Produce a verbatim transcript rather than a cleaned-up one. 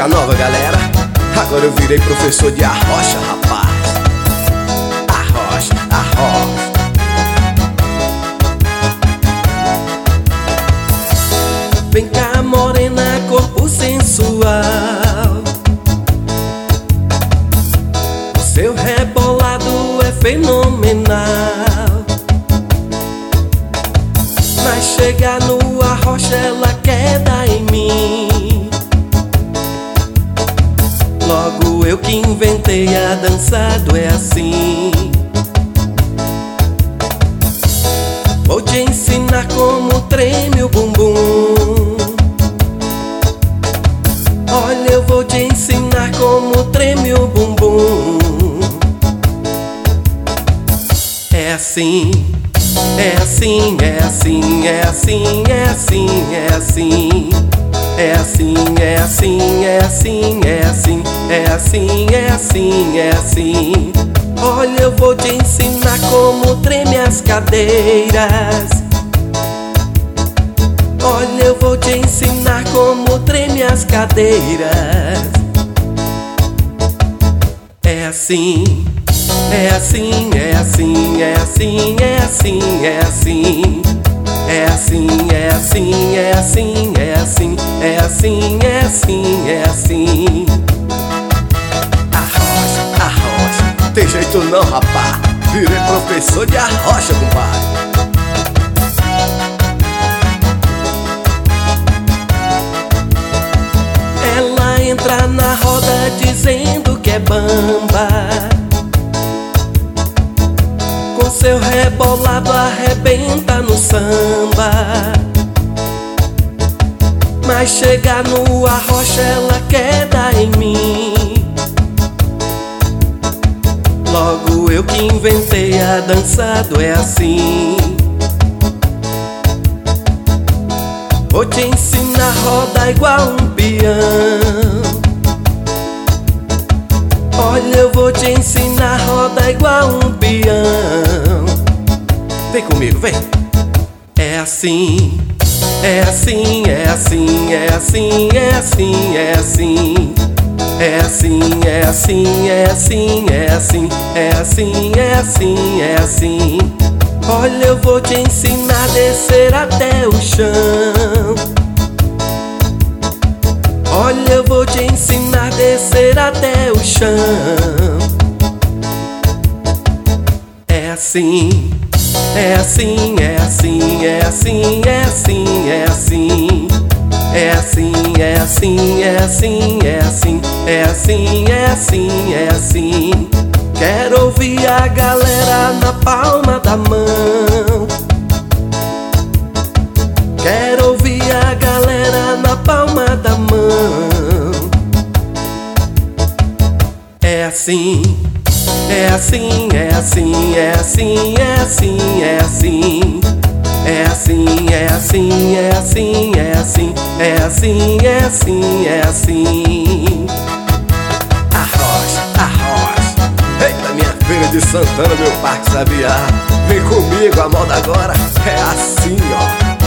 música nova, galera. Agora eu virei professor de arrocha, rapaz. Arrocha, arrocha. Vem cá, morena, corpo sensual. O seu rebolado é fenomenal. Mas chega no arrocha, ela quer dar em mim. Logo eu que inventei a dançado é assim. Vou te ensinar como treme o bumbum. Olha, eu vou te ensinar como treme o bumbum. É assim, é assim, é assim, é assim, é assim, é assim. É assim, é assim, é assim, é assim, é assim, é assim, é assim. Olha, eu vou te ensinar como treme as cadeiras. Olha, eu vou te ensinar como treme as cadeiras. É assim, é assim, é assim, é assim, é assim, é assim. É assim, é assim, é assim, é assim, é assim, é assim, é assim. Arrocha, arrocha. Tem jeito não, rapá. Virei professor de arrocha, compadre. Ela entra na roda dizendo que é bamba. Com seu rebolado arrebenta no samba. Mas chega no arrocha, ela quer dar em mim. Logo eu que inventei a dançado é assim. Vou te ensinar a rodar igual um peão. Olha, eu vou te ensinar a rodar igual um peão. Vem comigo, vem. É assim, é assim, é assim, é assim, é assim, é assim. É assim, é assim, é assim, é assim, é assim, é assim, é assim. Olha, eu vou te ensinar a descer até o chão. Olha, eu vou te ensinar a descer até o chão. É assim, é assim, é assim, é assim, é assim, é assim. É assim, é assim, é assim, é assim, é assim, é assim, é assim. Quero ouvir a galera na palma da mão. Quero ouvir a galera na palma da mão. É assim, é assim, é assim, é assim, é assim, é assim. É assim, é assim, é assim, é assim, é assim, é assim, é assim. Arrocha, arrocha. Eita, minha Feira de Santana, meu Parque Sabiá. Vem comigo, a moda agora é assim, ó.